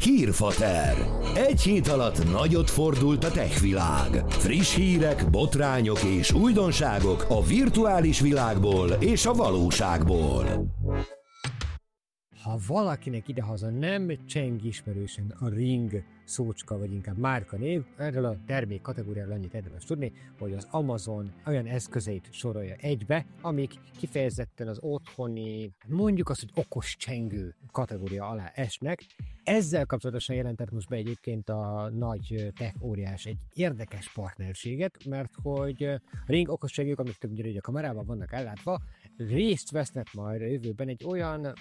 Hírfater. Egy hét alatt nagyot fordult a techvilág. Friss hírek, botrányok és újdonságok a virtuális világból és a valóságból. Ha valakinek idehaza nem cseng ismerősen a Ring szócska, vagy inkább márkanév, erről a termék kategóriáról annyit érdemes tudni, hogy az Amazon olyan eszközeit sorolja egybe, amik kifejezetten az otthoni, mondjuk azt, hogy okos csengő kategória alá esnek. Ezzel kapcsolatosan jelentett most be egyébként a nagy tech óriás egy érdekes partnerséget, mert hogy a Ring okos csengők, amik többnyire a kamerában vannak ellátva, részt vesznek majd a jövőben egy olyan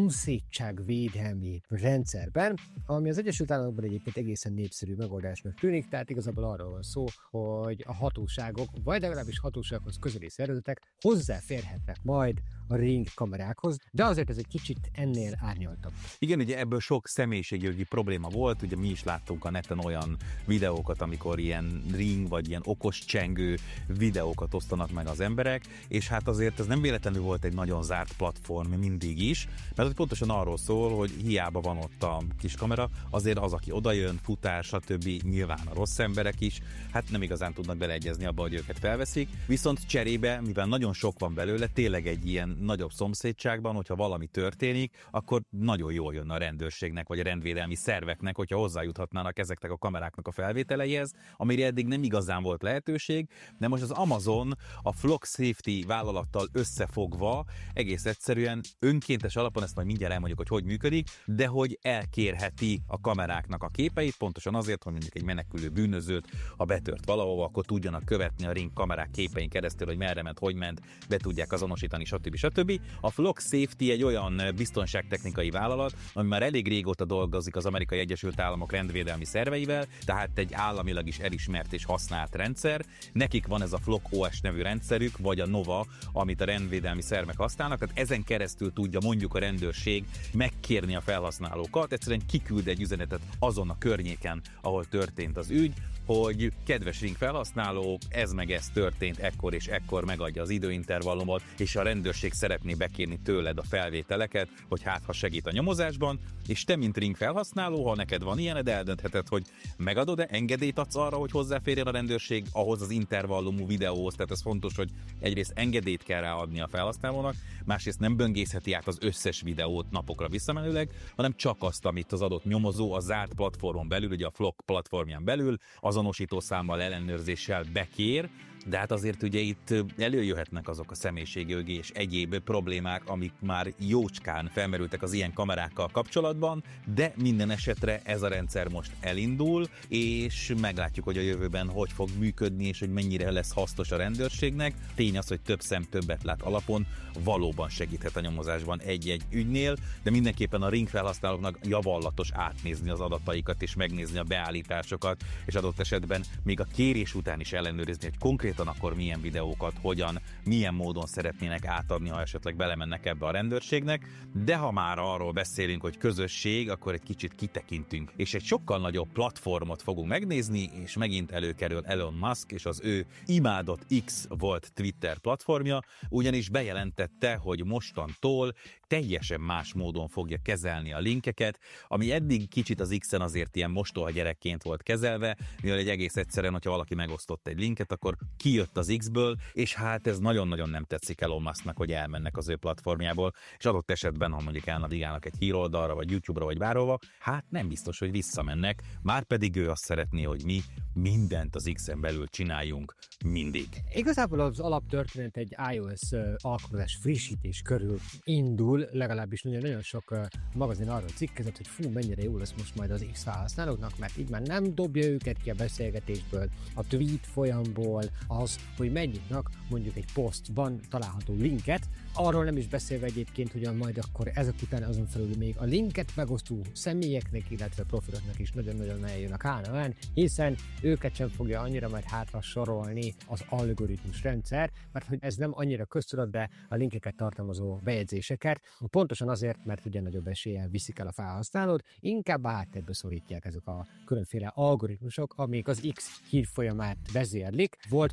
szomszédságvédelmi rendszerben, ami az Egyesült Államokban egyébként egészen népszerű megoldásnak tűnik, tehát igazából arról van szó, hogy a hatóságok, vagy legalábbis hatósághoz közeli szervezetek hozzáférhetnek majd a Ring kamerákhoz, de azért ez egy kicsit ennél árnyaltabb. Igen, ugye ebből sok személyiségjogi probléma volt, ugye mi is láttunk a neten olyan videókat, amikor ilyen Ring vagy ilyen okos csengő videókat osztanak meg az emberek, és hát azért ez nem véletlenül volt egy nagyon zárt platform mindig is, mert hogy pontosan arról szól, hogy hiába van ott a kis kamera, azért az, aki odajön, futás, stb. Nyilván a rossz emberek is, hát nem igazán tudnak beleegyezni abba, hogy őket felveszik, viszont cserébe, mivel nagyon sok van belőle, tényleg egy ilyen nagyobb szomszédságban, hogyha valami történik, akkor nagyon jól jön a rendőrségnek, vagy a rendvédelmi szerveknek, hogyha hozzájuthatnának ezeknek a kameráknak a felvételeihez, amire eddig nem igazán volt lehetőség, de most az Amazon a Flock Safety vállalattal összefogva egész egyszerűen önkéntes alapon, ezt majd mindjárt elmondjuk, hogy működik, de hogy elkérheti a kameráknak a képeit, pontosan azért, hogy mondjuk egy menekülő bűnözőt, ha betört valahova, akkor tudjanak követni a Ring kamerák képein keresztül, hogy merre ment, hogy ment, be tudják azonosítani, stb. A Flock Safety egy olyan biztonságtechnikai vállalat, ami már elég régóta dolgozik az Amerikai Egyesült Államok rendvédelmi szerveivel, tehát egy államilag is elismert és használt rendszer. Nekik van ez a Flock OS nevű rendszerük, vagy a Nova, amit a rendvédelmi szervek használnak, tehát ezen keresztül tudja mondjuk a rendőrség megkérni a felhasználókat, egyszerűen kiküld egy üzenetet azon a környéken, ahol történt az ügy, hogy kedves Ring felhasználók, ez meg ez történt ekkor és ekkor, megadja az időintervallumot, és a rendőrség szeretné bekérni tőled a felvételeket, hogy hát ha segít a nyomozásban, és te, mint Ring felhasználó, ha neked van ilyened, eldöntheted, hogy megadod-e, engedélyt adsz arra, hogy hozzáférjen a rendőrség ahhoz az intervallumú videóhoz, tehát ez fontos, hogy egyrészt engedélyt kell ráadni a felhasználónak, másrészt nem böngészheti át az összes videót napokra visszamenőleg, hanem csak azt, amit az adott nyomozó a zárt platformon belül, ugye a Flock platformján belül, azonosítószámmal, ellenőrzéssel bekér, de hát azért ugye itt előjöhetnek azok a személyiségjogi és egyéb problémák, amik már jócskán felmerültek az ilyen kamerákkal kapcsolatban, de minden esetre ez a rendszer most elindul, és meglátjuk, hogy a jövőben hogy fog működni, és hogy mennyire lesz hasznos a rendőrségnek. Tény az, hogy több szem többet lát alapon valóban segíthet a nyomozásban egy-egy ügynél, de mindenképpen a Ring felhasználóknak javallatos átnézni az adataikat, és megnézni a beállításokat, és adott esetben még a kérés után is ellenőrizni, hogy konkrét akkor milyen videókat, hogyan, milyen módon szeretnének átadni, ha esetleg belemennek ebbe a rendőrségnek, de ha már arról beszélünk, hogy közösség, akkor egy kicsit kitekintünk, és egy sokkal nagyobb platformot fogunk megnézni, és megint előkerül Elon Musk és az ő imádott X volt Twitter platformja, ugyanis bejelentette, hogy mostantól teljesen más módon fogja kezelni a linkeket, ami eddig kicsit az X-en azért ilyen mostoha gyerekként volt kezelve, mivel egy egész egyszerűen, hogyha valaki megosztott egy linket, akkor kijött az X-ből, és hát ez nagyon-nagyon nem tetszik Elon Musknak, hogy elmennek az ő platformjából, és adott esetben, ha mondjuk elnavigálnak egy híroldalra, vagy YouTube-ra, vagy bárhova, hát nem biztos, hogy visszamennek, márpedig ő azt szeretné, hogy mi mindent az X-en belül csináljunk mindig. Igazából az alaptörténet egy iOS alkalmazás frissítés körül indul, legalábbis nagyon sok magazin arról cikkezett, hogy fú, mennyire jó lesz most majd az X felhasználóknak, mert így már nem dobja őket ki a beszélgetésből, a tweet folyamból, az, hogy megnyitnak mondjuk egy posztban található linket, arról nem is beszélve egyébként, hogy majd akkor ezek után azon felül még a linket megosztó személyeknek, illetve profiloknak is nagyon-nagyon eljön a kánalán, hiszen őket sem fogja annyira majd hátra sorolni az algoritmus rendszer, mert hogy ez nem annyira köztudat, de a linkeket tartalmazó bejegyzéseket, pontosan azért, mert ugye nagyobb eséllyel viszik el a felhasználót, inkább a háttérbe szorítják ezek a különféle algoritmusok, amik az X hírfolyamát vezérlik. Volt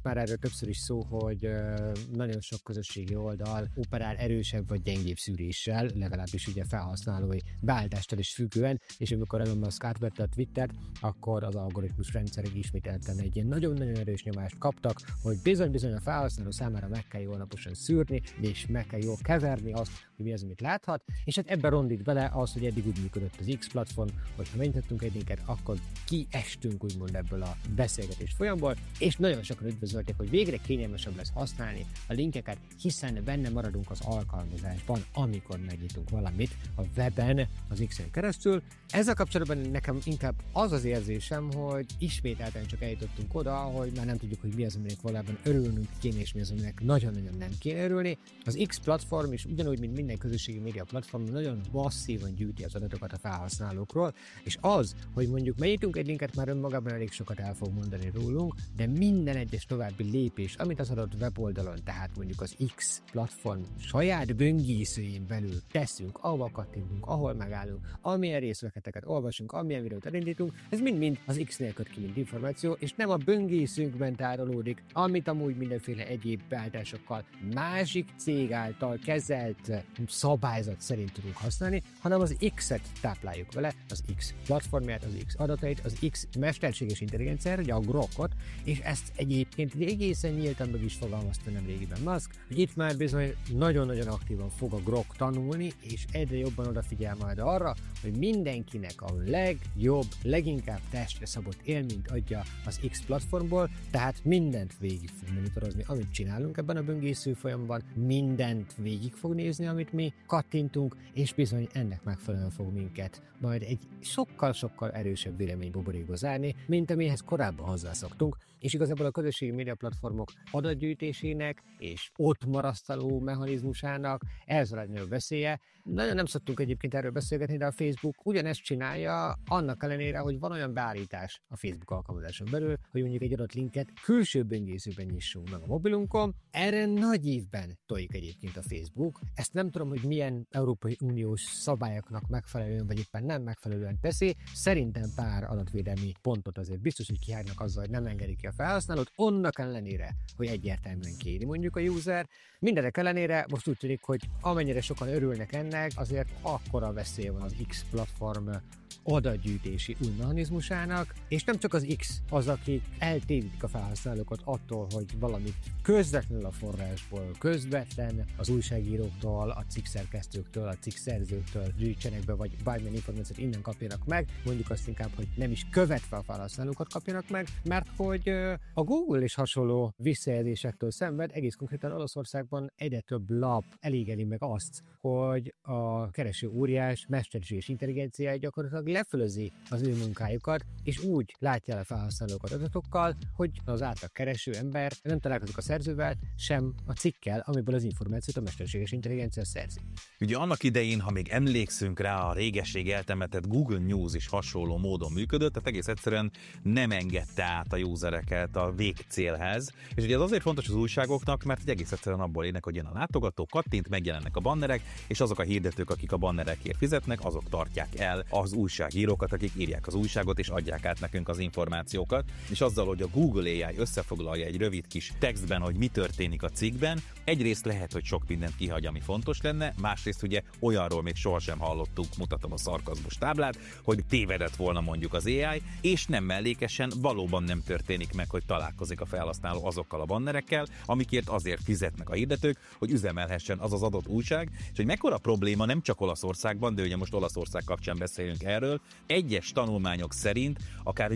Volt már erről többször is szó, hogy nagyon sok közösségi oldal operál erősebb vagy gyengébb szűréssel, legalábbis ugye felhasználói beállítástól is függően, és amikor Elon Musk átvette a Twittert, akkor az algoritmus rendszerek ismételten egy ilyen nagyon-nagyon erős nyomást kaptak, hogy bizony-bizony a felhasználó számára meg kell jól alaposan szűrni, és meg kell jól keverni azt, hogy mi az, amit láthat, és hát ebben rondít bele az, hogy eddig úgy működött az X platform, hogyha megnyitottunk egy linket, akkor kiestünk úgymond ebből a beszélgetés folyamból, és nagyon sokan üdvözölték, hogy végre kényelmesebb lesz használni a linkeket, hiszen benne maradunk az alkalmazásban, amikor megnyitunk valamit a weben, az X-en keresztül. Ezzel kapcsolatban nekem inkább az az érzésem, hogy ismételten csak eljutottunk oda, hogy már nem tudjuk, hogy mi az, aminek valójában örülnünk kéne, és mi az, aminek nagyon-nagyon nem kéne örülni. Az X platform is ugyanúgy, mint minden közösségi média platform, nagyon masszívan gyűjti az adatokat a felhasználókról, és az, hogy mondjuk megnyitunk egy linket, már önmagában elég sokat el fog mondani rólunk, de minden egyes további lépés, amit az adott weboldalon, tehát mondjuk az X platform saját böngészőjén belül teszünk, ahol kattintunk, ahol megállunk, amilyen részleteket olvasunk, amilyen videót elindítunk, ez mind-mind az X-nél köt ki, mint információ, és nem a böngészőnkben tárolódik, amit amúgy mindenféle egyéb beállításokkal másik cég által kezelt szabályzat szerint tudunk használni, hanem az X-et tápláljuk vele, az X platformját, az X adatait, az X mesterséges intelligenciára, ugye a Grokot, és ezt egyébként egészen nyíltan meg is fogalmazta nemrégiben Musk, hogy itt már bizony nagyon-nagyon aktívan fog a Grok tanulni, és egyre jobban odafigyel majd arra, hogy mindenkinek a legjobb, leginkább testre szabott élményt adja az X platformból, tehát mindent végig fog monitorozni, amit csinálunk ebben a böngésző folyamban, mindent végig fog nézni, amit mi kattintunk, és bizony ennek megfelelően fog minket majd egy sokkal-sokkal erősebb véleménybuborékba zárni, mint amihez korábban hozzászoktunk, és igazából a közösségi média platformok adatgyűjtésének és ott marasztaló mechanizmusának ez a legnagyobb veszélye. Nagyon nem szoktunk egyébként erről beszélgetni, de a Facebook ugyanezt csinálja, annak ellenére, hogy van olyan beállítás a Facebook alkalmazáson belül, hogy mondjuk egy adott linket külső böngészőben nyissunk meg a mobilunkon. Erre nagy évben tojik egyébként a Facebook. Ezt nem tudom, hogy milyen Európai Uniós szabályoknak megfelelően, vagy éppen nem megfelelően teszi. Szerintem pár adatvédelmi pontot azért biztos, hogy kihágnak azzal, hogy nem engedik ki a felhasználót, annak ellenére, hogy egyértelműen kéri mondjuk a user. Mindenek ellenére most úgy tűnik, hogy amennyire sokan örülnek ennek, azért akkora veszély van az X platform adatgyűjtési új mechanizmusának, és nem csak az X az, akik eltévítik a felhasználókat attól, hogy valamit közvetlenül a forrásból, közvetlen az újságíróktól, a cikkszerkesztőktől, a cikkszerzőktől gyűjtsenek be, vagy bármilyen információt innen kapjanak meg, mondjuk azt inkább, hogy nem is követve a felhasználókat kapjanak meg, mert hogy a Google is hasonló visszajelzésektől szenved, egész konkrétan Olaszországban egyre több lap elégeli meg azt, hogy a kereső óriás mesterséges intelligenciája gyakorlatilag lefölözi az ő munkájukat, és úgy látja el a felhasználókat adatokkal, hogy az átlag kereső ember nem találkozik a szerzővel, sem a cikkel, amiből az információt a mesterséges intelligencia szerzi. Ugye annak idején, ha még emlékszünk rá, a régeség eltemetett Google News is hasonló módon működött, tehát egész egyszerűen nem engedte át a usereket a végcélhez. És ugye ez azért fontos az újságoknak, mert egész egyszerűen abból élnek, hogy jön a látogató, kattint, megjelennek a bannerek, és azok a hirdetők, akik a bannerekért fizetnek, azok tartják el az újságírókat, akik írják az újságot, és adják át nekünk az információkat. És azzal, hogy a Google AI összefoglalja egy rövid kis textben, hogy mi történik a cikkben, egyrészt lehet, hogy sok mindent kihagy, ami fontos lenne, másrészt ugye olyanról még sohasem hallottunk, mutatom a szarkazmus táblát, hogy tévedett volna mondjuk az AI, és nem mellékesen valóban nem történik meg, hogy találkozik a felhasználó azokkal a bannerekkel, amikért azért fizetnek a hirdetők, hogy üzemelhessen az az adott újság, és hogy mekkora probléma nem csak Olaszországban, de ugye most Olaszország kapcsán beszélünk erről, egyes tanulmányok szerint akár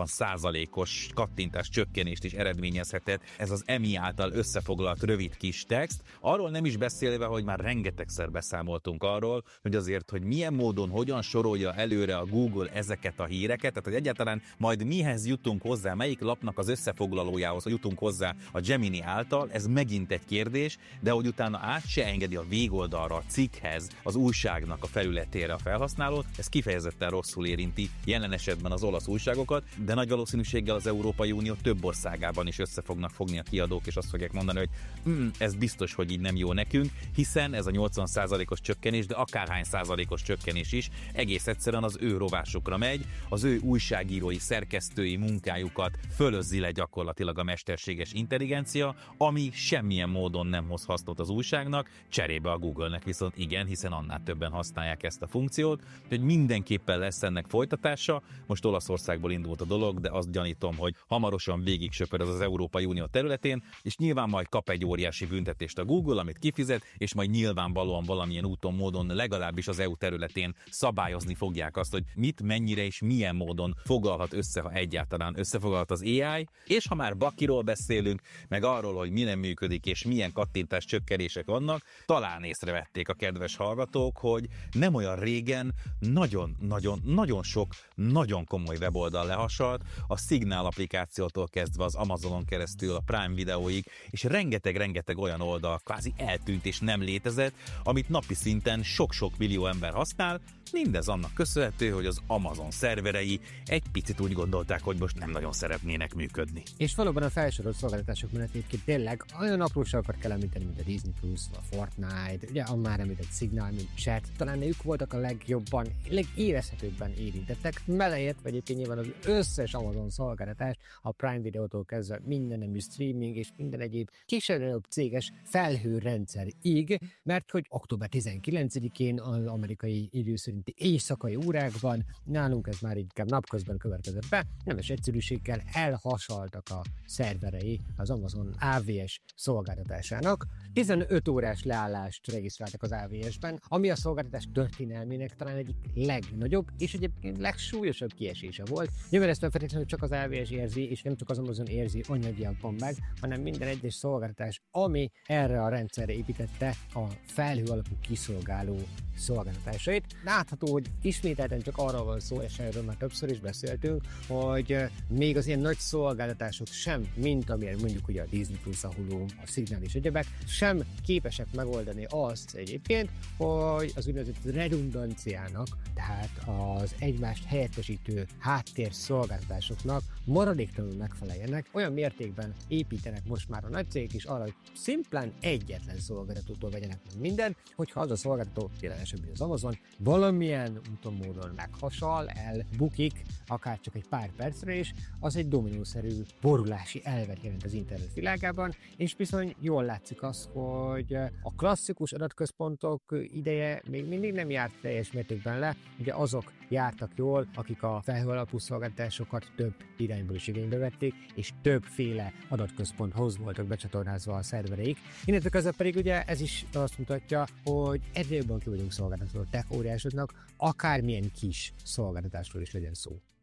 80%-os kattintás csökkenést is eredményezhetett ez az EMI által összefoglalt rövid kis text, arról nem is beszélve, hogy már rengetegszer beszámoltunk arról, hogy azért, hogy milyen módon, hogyan sorolja előre a Google ezeket a híreket, tehát hogy egyáltalán majd mihez jutunk hozzá, melyik lapnak az összefoglalójához jutunk hozzá a Gemini által, ez megint egy kérdés, de hogy utána át se engedi a végoldalra, a cikkhez, az újságnak a felületére a felhasználót, ez kifejezetten rosszul érinti jelen esetben az olasz újságokat, de nagy valószínűséggel az Európai Unió több országában is össze fognak fogni a kiadók, és azt fogják mondani, hogy ez biztos, hogy így nem jó nekünk, hiszen ez a 80%-os csökkenés, de akárhány százalékos csökkenés is egész egyszerűen az ő rovásukra megy, az ő újságírói, szerkesztői munkájukat fölözzi le gyakorlatilag gyakorlatilag a mesterséges intelligencia, ami semmilyen módon nem hoz hasznot az újságnak, cserébe a Google-nek viszont igen, hiszen annál többen használják ezt a funkciót, hogy mindenképpen lesz ennek folytatása. Most Olaszországból indult a dolog, de azt gyanítom, hogy hamarosan végig söpör az Európai Unió területén, és nyilván majd kap egy óriási büntetést a Google, amit kifizet, és majd nyilvánvalóan valamilyen úton, módon legalábbis az EU területén szabályozni fogják azt, hogy mit, mennyire és milyen módon foglalhat össze, ha egyáltalán összefoglalhat az AI, és ha már bakiról beszélünk, meg arról, hogy mi nem működik, és milyen kattintás csökkenések vannak, talán észrevették a kedves hallgatók, hogy nem olyan régen nagyon sok, nagyon komoly weboldal lehasalt, a Signal applikációtól kezdve az Amazonon keresztül a Prime Videóig, és rengeteg olyan oldal kvázi eltűnt és nem létezett, amit napi szinten sok-sok millió ember használ. Mindez annak köszönhető, hogy az Amazon szerverei egy picit úgy gondolták, hogy most nem nagyon szeretnének működni. És valóban a felsorolt szolgáltatások menetét tényleg olyan apróságokat kell említeni, mint a Disney Plus, a Fortnite, ugye a már említett Signal, mint Chat, talán ők voltak a legjobban, legérezhetőbben érintettek, beleértve egyébként nyilván az összes Amazon szolgáltatás, a Prime Videótól kezdve minden nemű streaming és minden egyéb kisebb céges felhőrendszerig, mert hogy október 19-én az amerikai idő szerinti éjszakai órákban, nálunk ez már inkább napközben következett be, nemes egyszerűséggel elhasaltak a szerverei az Amazon AWS szolgáltatásának. 15 órás leállást regisztráltak az AWS-ben, ami a szolgáltatás történelmének talán egyik legnagyobb és egyébként legsúlyosabb kiesése volt. Nyilván ezt nem feltétlenül csak az AWS érzi, és nem csak az Amazon érzi anyagiakban meg, hanem minden egyes szolgáltatás, ami erre a rendszerre építette a felhő alapú kiszolgáló szolgáltatásait. Látható, hogy ismételten csak arról van szó, és erről már többször is beszéltünk, hogy még az ilyen nagy szolgáltatások sem, mint amilyen mondjuk ugye a Disney Plus, a Hulu, a Signal és egyebek, sem képesek megoldani azt egyébként, hogy az úgynevezett redundanciának, tehát az egymást helyettesítő háttér szolgáltatásoknak maradéktalanul megfeleljenek. Olyan mértékben építenek most már a nagy cégek is arra, hogy szimplán egyetlen szolgáltatótól vegyenek meg mindent, hogyha az a szolgáltató, jelen esetben az Amazon, valamilyen úton módon meghasal, elbukik, akár csak egy pár percre is, az egy dominószerű borulási elvet jelent az internet világában, és bizony jól látszik az, hogy a klasszikus adatközpontok ideje még mindig nem járt teljes mértékben le, ugye azok jártak jól, akik a felhő alapú szolgáltatásokat több irányból is igénybe vették, és többféle adatközponthoz voltak becsatornázva a szervereik. Innentől kezdve pedig ugye ez is azt mutatja, hogy egyre jobban ki vagyunk szolgáltatva a tech óriásoknak, akármilyen kis szolgáltatásról is legyen szó.